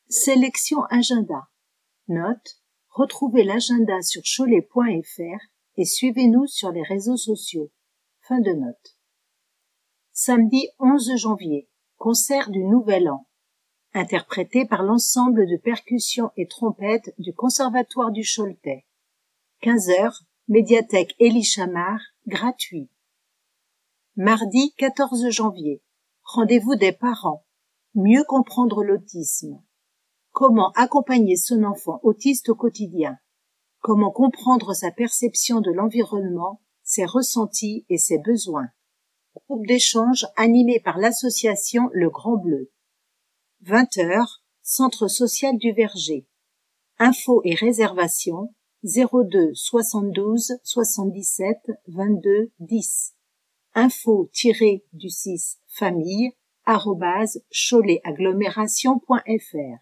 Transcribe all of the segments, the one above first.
Sélection agenda. Note, retrouvez l'agenda sur cholet.fr et suivez-nous sur les réseaux sociaux. Fin de note. Samedi 11 janvier, concert du Nouvel An. Interprété par l'ensemble de percussions et trompettes du Conservatoire du Choletais. 15h, médiathèque Élie Chamard, gratuit. Mardi 14 janvier, rendez-vous des parents. Mieux comprendre l'autisme. Comment accompagner son enfant autiste au quotidien? Comment comprendre sa perception de l'environnement, ses ressentis et ses besoins? Groupe d'échange animé par l'association Le Grand Bleu. 20h, Centre social du Verger. Infos et réservations 02 72 77 22 10. info-du6 famille @choletAgglomération.fr.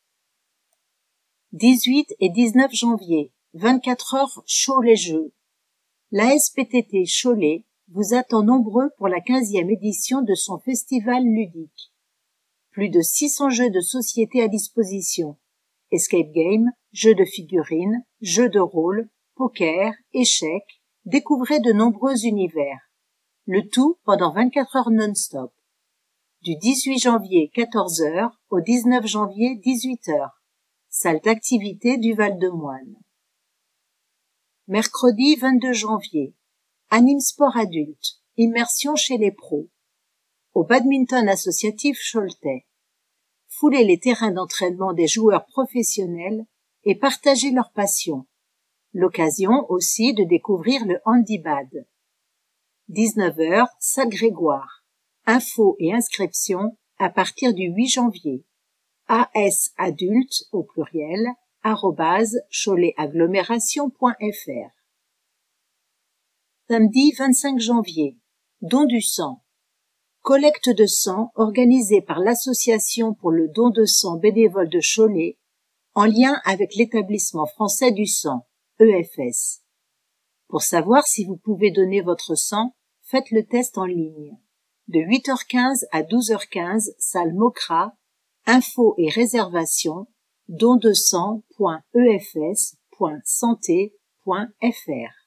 18 et 19 janvier, 24 heures Cholet Jeux. La SPTT Cholet vous attend nombreux pour la 15e édition de son festival ludique. Plus de 600 jeux de société à disposition. Escape game, jeux de figurines, jeux de rôle, poker, échecs, découvrez de nombreux univers. Le tout pendant 24 heures non-stop. Du 18 janvier 14h au 19 janvier 18h. Salle d'activité du Val-de-Moine. Mercredi 22 janvier. Anime sport adulte. Immersion chez les pros. Au badminton associatif Choletais. Foulez les terrains d'entraînement des joueurs professionnels et partagez leur passion. L'occasion aussi de découvrir le handibad. 19h, Salle Grégoire. Infos et inscriptions à partir du 8 janvier. asadulte au pluriel @choletAgglomération.fr. Samedi 25 janvier. Don du sang. Collecte de sang organisée par l'Association pour le don de sang bénévole de Cholet en lien avec l'Établissement français du sang, EFS. Pour savoir si vous pouvez donner votre sang, faites le test en ligne. De 8h15 à 12h15, salle Mocra, infos et réservations, dondesang.efs.santé.fr.